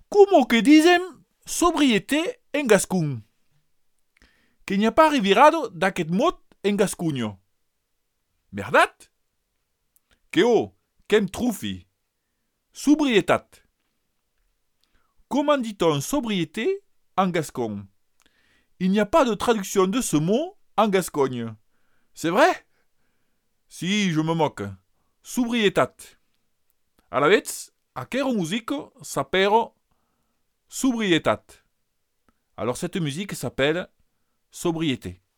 Comment que disem sobriété en gascon? Que n'y a pas revirado d'aquest mot en gascunyo. Merdat? Que qu'em troufi. Sobrietat. Comment dit-on sobriété en gascon? Il n'y a pas de traduction de ce mot en Gascogne. C'est vrai? Si, je me moque. Sobrietat. A la vez, aquero musico s'appelle sobrietat. Alors cette musique s'appelle sobriété.